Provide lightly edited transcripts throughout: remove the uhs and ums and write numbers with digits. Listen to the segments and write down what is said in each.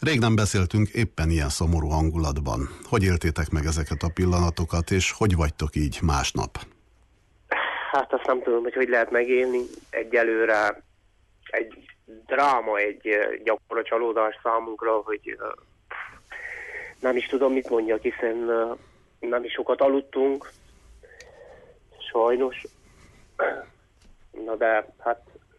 Rég nem beszéltünk éppen ilyen szomorú hangulatban. Hogy éltétek meg ezeket a pillanatokat, és hogy vagytok így másnap? Hát azt nem tudom, hogy lehet megélni. Egyelőre egy dráma, egy gyakorló csalódás számunkra, hogy nem is tudom, mit mondjak, hiszen nem is sokat aludtunk. Sajnos. Na de, hát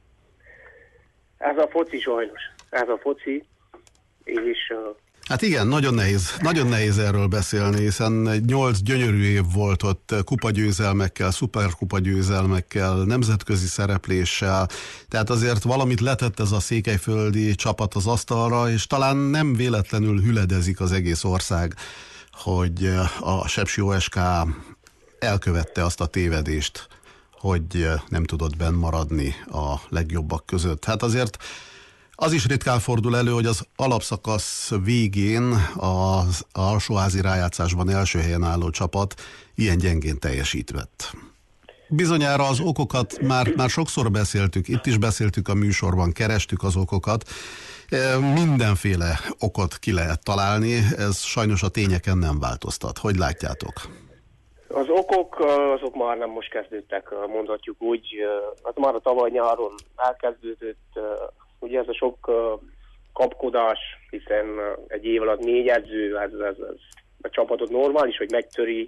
ez a foci sajnos. Ez a foci, és... Hát igen, nagyon nehéz erről beszélni, hiszen 8 gyönyörű év volt ott kupagyőzelmekkel, szuperkupagyőzelmekkel, nemzetközi szerepléssel, tehát azért valamit letett ez a székelyföldi csapat az asztalra, és talán nem véletlenül hüledezik az egész ország, hogy a Sepsi OSK elkövette azt a tévedést, hogy nem tudott benn maradni a legjobbak között. Hát azért az is ritkán fordul elő, hogy az alapszakasz végén az alsóházi rájátszásban első helyen álló csapat ilyen gyengén teljesített. Bizonyára az okokat már sokszor beszéltük, itt is beszéltük a műsorban, kerestük az okokat. Mindenféle okot ki lehet találni, ez sajnos a tényeken nem változtat. Hogy látjátok? Az okok, azok már nem most kezdődtek, mondhatjuk úgy. Hát már a tavaly nyáron elkezdődött, ugye ez a sok kapkodás, hiszen egy év alatt 4 edző, ez a csapatot normális, hogy megtöri.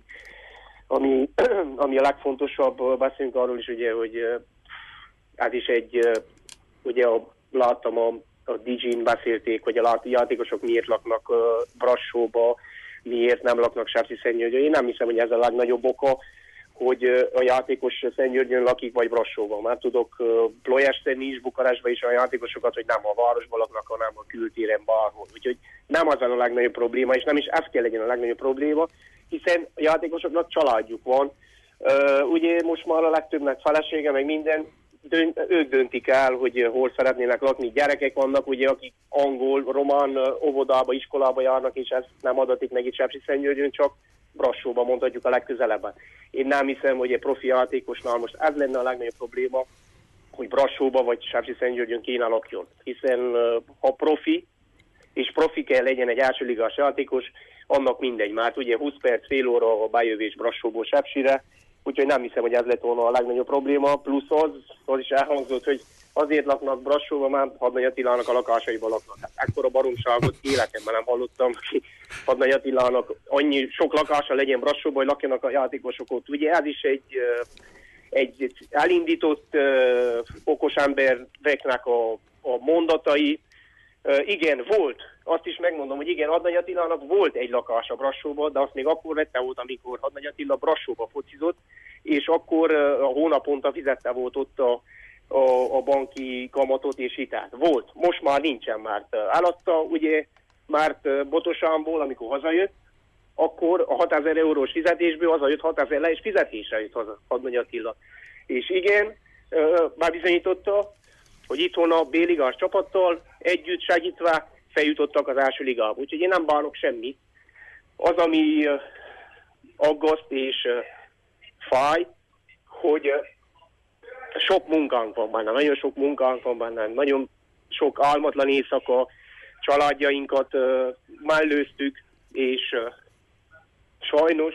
Ami a legfontosabb, beszélünk arról is, ugye, hogy ez is ugye láttam a DG-n beszélték, hogy a játékosok miért laknak Brassóba, miért nem laknak Sepsiszentgyörgyön. Én nem hiszem, hogy ez a legnagyobb oka, hogy a játékos Szentgyörgyön lakik, vagy Brassóban. Már tudok Ploiesten is, Bukarestben is a játékosokat, hogy nem a városban laknak, hanem a kültéren bárhol. Úgyhogy nem az a legnagyobb probléma, és nem is ez kell legyen a legnagyobb probléma, hiszen a játékosoknak családjuk van. Ugye most már a legtöbbnek felesége, meg minden, ők döntik el, hogy hol szeretnének lakni. Gyerekek vannak, ugye, akik angol, román óvodába, iskolába járnak, és ez nem adatik meg itt Sepsiszentgyörgyön, csak Brassóba mondhatjuk a legközelebben. Én nem hiszem, hogy egy profi játékosnál most ez lenne a legnagyobb probléma, hogy Brassóba vagy Sepsiszentgyörgyön kéne lakjon. Hiszen ha profi, és profi kell legyen egy elsőligás játékos, annak mindegy, mert ugye 20 perc, fél óra a bejövés Brassóból Sepsire, úgyhogy nem hiszem, hogy ez lett volna a legnagyobb probléma, plusz az is elhangzott, hogy azért laknak Brassóban, mert Hadnagy Attilának a lakásaiban laknak. Hát ekkora baromságot életemben nem hallottam, hogy Hadnagy Attilának annyi sok lakása legyen Brassóban, hogy lakjanak a játékosok ott. Ugye ez is egy elindított okos embereknek a mondatai. Igen, volt. Azt is megmondom, hogy igen, Hadnagy Attilának volt egy lakása Brassóban, de azt még akkor vette volt, amikor Hadnagy Attila Brassóba focizott, és akkor a hónaponta fizette volt ott a banki kamatot és hitelt. Volt. Most már nincsen, mert eladta, ugye, mert Botosánból, amikor hazajött, akkor a 6000 eurós fizetésből hazajött 6000 le, és fizetésre jött haza Hadnagy Attila. És igen, már bizonyította, hogy itthon a B-ligás csapattal együtt segítve feljutottak az első ligába. Úgyhogy én nem bánok semmit. Az, ami aggaszt és fáj, hogy sok munkánk van benne, nagyon sok munkánk van benne, nagyon sok álmatlan éjszaka, családjainkat mellőztük, és sajnos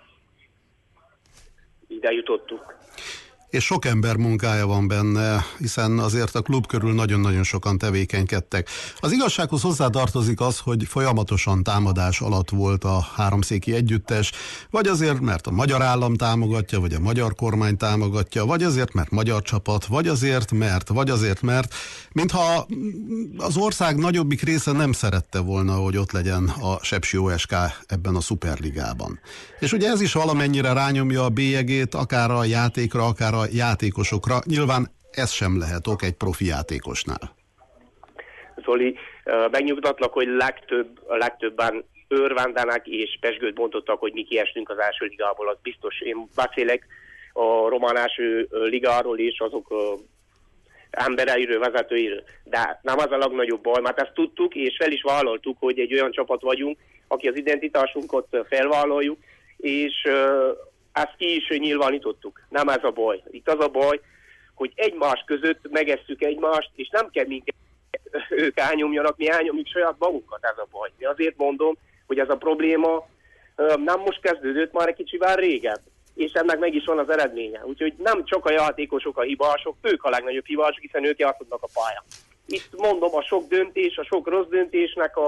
ide jutottuk. És sok ember munkája van benne, hiszen azért a klub körül nagyon-nagyon sokan tevékenykedtek. Az igazsághoz hozzátartozik az, hogy folyamatosan támadás alatt volt a háromszéki együttes, vagy azért, mert a magyar állam támogatja, vagy a magyar kormány támogatja, vagy azért, mert magyar csapat, vagy azért, mert, mintha az ország nagyobbik része nem szerette volna, hogy ott legyen a Sepsi OSK ebben a szuperligában. És ugye ez is valamennyire rányomja a bélyegét, akár a játékra, akár a játékosokra. Nyilván ez sem lehet ok egy profi játékosnál. Zoli, megnyugtatlak, hogy legtöbben örvendenek és pezsgőt bontottak, hogy mi kiestünk az első ligából, az biztos. Én beszélek a román első ligáról és azok embereiről, vezetőiről. De nem az a legnagyobb baj, mert ezt tudtuk, és fel is vállaltuk, hogy egy olyan csapat vagyunk, aki az identitásunkat felvállaljuk, és ezt ki is nyilvánítottuk. Nem ez a baj. Itt az a baj, hogy egymás között megesszük egymást, és nem kell minket ők elnyomjanak, mi elnyomjuk saját magunkat, ez a baj. Azért mondom, hogy ez a probléma nem most kezdődött, már egy kicsivel régebb, és ennek meg is van az eredménye. Úgyhogy nem csak a játékosok a hibások, ők a legnagyobb hibások, hiszen ők játszottak a pályán. Itt mondom, a sok döntés, a sok rossz döntésnek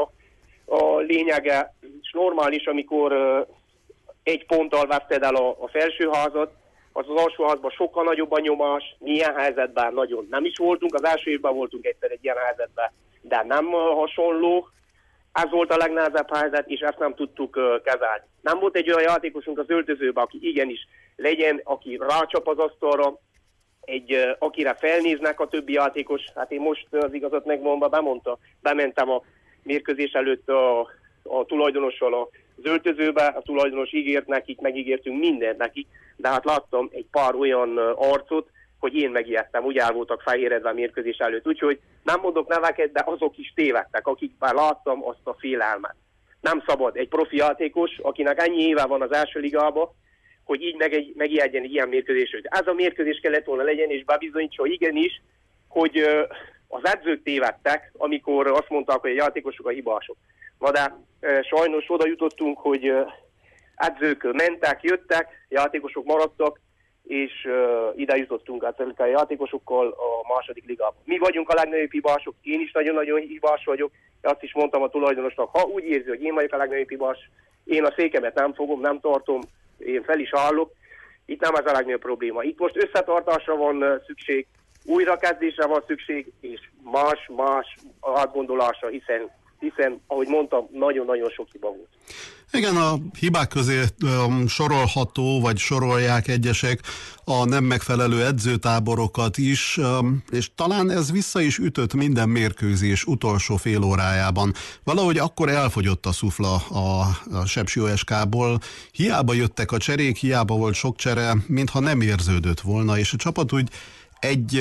a lényege, és normális, amikor egy ponttal veszted el a felsőházat, az alsóházban sokkal nagyobb a nyomás, milyen helyzetben nagyon nem is voltunk, az első évben voltunk egyszer egy ilyen helyzetben, de nem hasonló. Ez volt a legnehezebb helyzet, és ezt nem tudtuk kezelni. Nem volt egy olyan játékosunk az öltözőben, aki igenis legyen, aki rácsap az asztalra, akire felnéznek a többi játékos. Hát én most az igazat megmondva bementem a mérkőzés előtt a tulajdonossal az öltözőbe, a tulajdonos ígért nekik, megígértünk mindent nekik, de hát láttam egy pár olyan arcot, hogy én megijedtem, úgy el voltak fehéredve a mérkőzés előtt. Úgyhogy nem mondok neveket, de azok is tévedtek, akik már láttam azt a félelmet. Nem szabad egy profi játékos, akinek ennyi éve van az első ligában, hogy így megijedjen egy ilyen mérkőzésről. Ez a mérkőzés kellett volna legyen, és bebizonyítsa igenis, hogy az edzők tévedtek, amikor azt mondták, hogy a játékosok a hibások. Na de sajnos oda jutottunk, hogy edzők mentek, jöttek, játékosok maradtak, és ide jutottunk a játékosokkal a második ligában. Mi vagyunk a legnagyobb hibások, én is nagyon-nagyon hibás vagyok, azt is mondtam a tulajdonosnak, ha úgy érzi, hogy én vagyok a legnagyobb hibás, én a székemet nem fogom, nem tartom, én fel is állok. Itt nem ez a legnagyobb probléma. Itt most összetartásra van szükség, újrakezdésre van szükség, és más átgondolásra, hiszen, ahogy mondtam, nagyon-nagyon sok hiba volt. Igen, a hibák közé sorolható, vagy sorolják egyesek a nem megfelelő edzőtáborokat is, és talán ez vissza is ütött minden mérkőzés utolsó fél órájában. Valahogy akkor elfogyott a szufla a Sepsi OSK-ból, hiába jöttek a cserék, hiába volt sok csere, mintha nem érződött volna, és a csapat úgy egy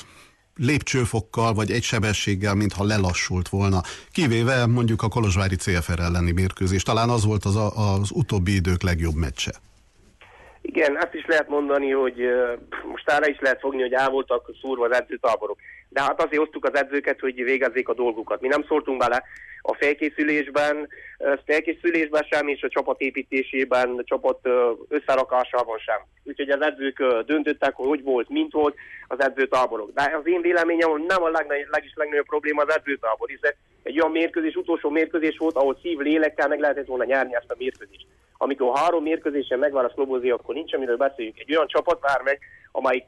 lépcsőfokkal vagy egy sebességgel, mintha lelassult volna. Kivéve mondjuk a kolozsvári CFR elleni mérkőzés. Talán az volt az utóbbi idők legjobb meccse. Igen, ezt is lehet mondani, hogy most arra is lehet fogni, hogy el voltak szúrva az edzőtáborok. De hát azért hoztuk az edzőket, hogy végezzék a dolgukat. Mi nem szóltunk bele a felkészülésben sem, és a csapat építésében, a csapat összerakásában sem. Úgyhogy az edzők döntöttek, hogy volt, mint volt az edzőtáborok. De az én véleményem nem a legnagyobb probléma az edzőtábor, hiszen egy olyan utolsó mérkőzés volt, ahol szív lélekkel meg lehetett volna nyerni ezt a mérkőzést. Amikor 3 mérkőzésen megvan a Szlobózi, akkor nincs, amiről beszéljünk. Egy olyan csapat vár meg, amelyik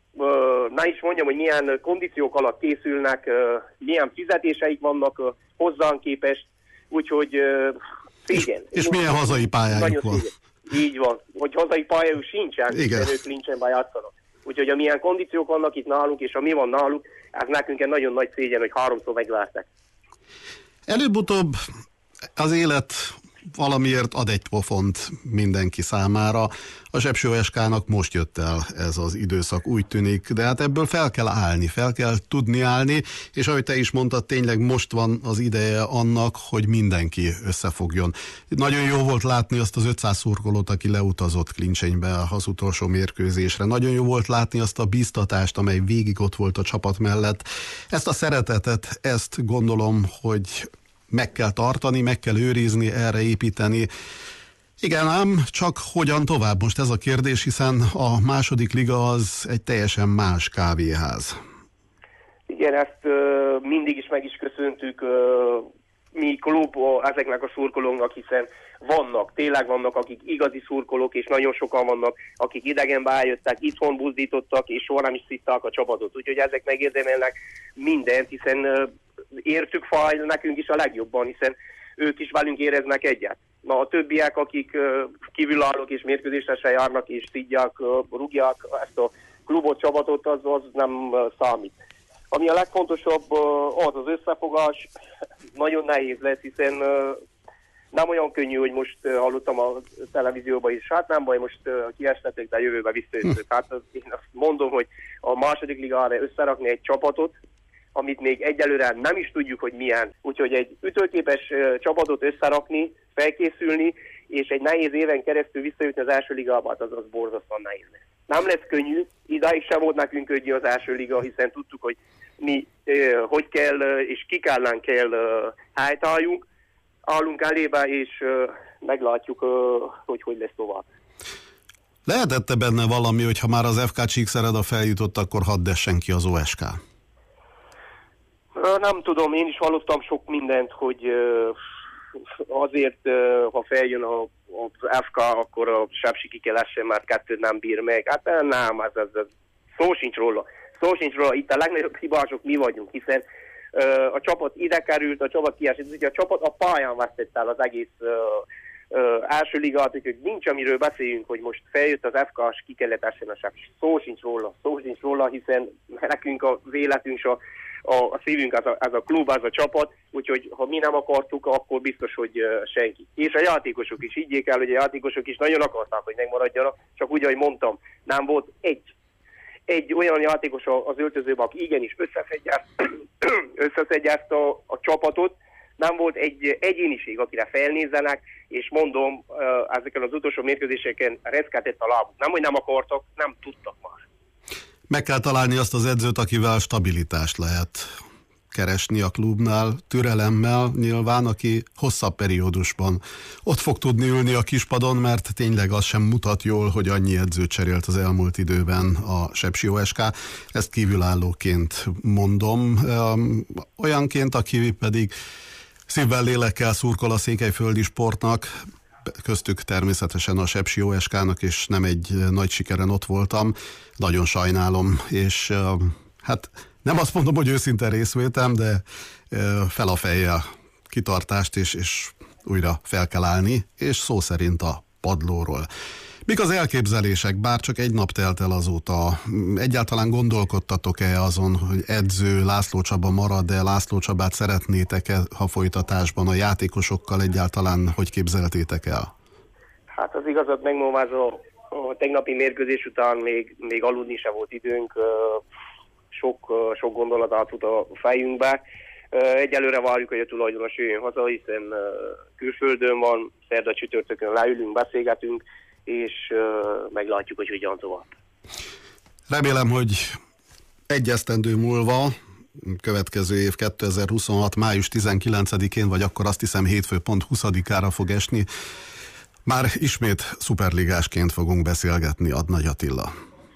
ne is mondjam, hogy milyen kondíciók alatt készülnek, milyen fizetéseik vannak hozzánk képest, úgyhogy szégyen. És milyen hazai pályájuk van. Így van, hogy hazai pályájuk sincsen, hiszen ők Lincsenben játszanak. Úgyhogy amilyen kondíciók vannak itt náluk, és ami van náluk, ez nekünk egy nagyon nagy szégyen, hogy 3-szor megvártak. Előbb-utóbb az élet valamiért ad egy pofont mindenki számára. A Sepsi OSK-nak most jött el ez az időszak, úgy tűnik, de hát ebből fel kell állni, fel kell tudni állni, és ahogy te is mondtad, tényleg most van az ideje annak, hogy mindenki összefogjon. Nagyon jó volt látni azt az 500 szurkolót, aki leutazott Klincsenybe az utolsó mérkőzésre. Nagyon jó volt látni azt a bíztatást, amely végig ott volt a csapat mellett. Ezt a szeretetet, ezt gondolom, hogy meg kell tartani, meg kell őrizni, erre építeni. Igen, ám csak hogyan tovább? Most ez a kérdés, hiszen a második liga az egy teljesen más kávéház. Igen, ezt mindig is meg is köszöntük mi klub ezeknek a szurkolóknak, hiszen tényleg vannak, akik igazi szurkolók, és nagyon sokan vannak, akik idegenbe eljöttek, itthon buzdítottak, és soha nem is szitták a csapatot. Úgyhogy ezek megérdemelnek mindent, hiszen értük fáj nekünk is a legjobban, hiszen ők is velünk éreznek egyet. Na a többiek, akik kívülállók és mérkőzésre se járnak, és szidják, rúgják ezt a klubot, csapatot, az nem számít. Ami a legfontosabb, az összefogás, nagyon nehéz lesz, hiszen nem olyan könnyű, hogy most hallottam a televízióban is, hát nem baj, most kiestetek, de jövőben visszajöttök. Hát én azt mondom, hogy a második ligára összerakni egy csapatot, amit még egyelőre nem is tudjuk, hogy milyen. Úgyhogy egy ütőképes csapatot összerakni, felkészülni, és egy nehéz éven keresztül visszajutni az első ligába, az borzasztóan nehéz lesz. Nem lesz könnyű, idáig sem volt nekünk könnyű az első liga, hiszen tudtuk, hogy mi hogy kell, és kik ellen kell hájtáljunk, állunk elébe, és meglátjuk, hogy lesz tovább. Lehetette benne valami, hogy ha már az FK Csíkszereda feljutott, akkor hadd dessen ki az OSK? Nem tudom, én is hallottam sok mindent, hogy azért, ha feljön az FK, akkor a Sepsi kell essen, mert 2 nem bír meg. Hát nem, ez szó sincs róla. Szó sincs róla. Itt a legnagyobb hibások mi vagyunk, hiszen a csapat ide került, a csapat kiesett, ugye a csapat a pályán vesztett el az egész első ligát, úgyhogy nincs amiről beszéljünk, hogy most feljött az FK-s, ki kellett essen a Sepsi. Szó sincs róla, hiszen nekünk az életünk, a szívünk ez a klub, ez a csapat, úgyhogy ha mi nem akartuk, akkor biztos, hogy senki. És a játékosok is, higgyék el, hogy a játékosok is nagyon akarták, hogy megmaradjanak, csak úgy, ahogy mondtam, nem volt egy olyan játékos az öltözőben, aki igenis összeszedje ezt a csapatot, nem volt egy egyéniség, akire felnézzenek, és mondom, ezeken az utolsó mérkőzéseken reszketett a lábuk. Nem, hogy nem akartak, nem tudtak már. Meg kell találni azt az edzőt, akivel stabilitást lehet keresni a klubnál, türelemmel nyilván, aki hosszabb periódusban ott fog tudni ülni a kispadon, mert tényleg az sem mutat jól, hogy annyi edzőt cserélt az elmúlt időben a Sepsi OSK. Ezt kívülállóként mondom. Olyanként, aki pedig szívvel, lélekkel szurkol a székelyföldi sportnak, köztük természetesen a Sepsi OSK-nak, és nem egy nagy sikeren ott voltam. Nagyon sajnálom, és hát nem azt mondom, hogy őszinte részvétem, de fel a fejjel kitartást, és újra fel kell állni, és szó szerint a padlóról. Mik az elképzelések, bár csak egy nap telt el azóta? Egyáltalán gondolkodtatok-e azon, hogy edző László Csaba marad, de László Csabát szeretnétek-e, ha folytatásban a játékosokkal egyáltalán hogy képzeltétek el? Hát az igazat megmondva, a tegnapi mérkőzés után még aludni se volt időnk, sok gondolat átfut a fejünkbe. Egyelőre várjuk, hogy a tulajdonos jöjjön haza, hiszen külföldön van, szerda csütörtökön leülünk, beszélgetünk, és meglátjuk, hogy hogyan tovább. Remélem, hogy egy esztendő múlva, következő év 2026. május 19-én, vagy akkor azt hiszem hétfő pont 20-ára fog esni, már ismét szuperligásként fogunk beszélgetni, Nagy Attila.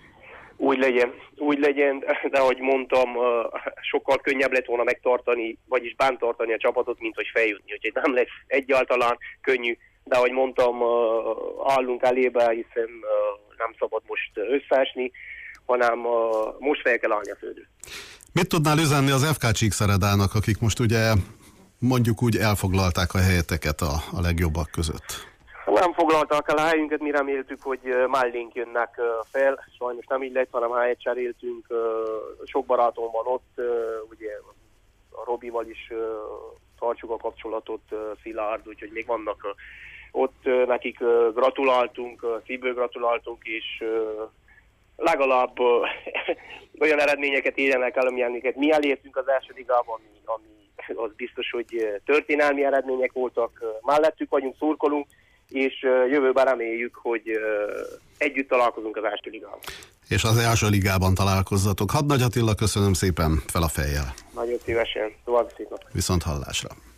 Úgy legyen, de ahogy mondtam, sokkal könnyebb lett volna megtartani, vagyis bánt tartani a csapatot, mint hogy feljutni. Úgyhogy nem lesz egyáltalán könnyű, de ahogy mondtam, állunk elébe, hiszen nem szabad most összeesni, hanem most fel kell állni a földről. Mit tudnál üzenni az FK Csíkszeredának, akik most ugye mondjuk úgy elfoglalták a helyeteket a legjobbak között? Nem foglalták el a helyünket, mi reméltük, hogy mellénk jönnek fel. Sajnos nem így lett, hanem helyet cseréltünk. Sok barátom van ott, ugye a Robival is tartsuk a kapcsolatot, Szilárd, úgyhogy még vannak ott, nekik gratuláltunk, szívből gratuláltunk, és legalább olyan eredményeket érjenek el, amilyeneket mi elértünk az első ligában, ami az biztos, hogy történelmi eredmények voltak. Mellettük vagyunk, szurkolunk, és jövőben reméljük, hogy együtt találkozunk az első ligában. És az első ligában találkozzatok. Nagy Attila, köszönöm szépen, fel a fejjel. Nagyon szívesen, további szép nap. Viszont hallásra.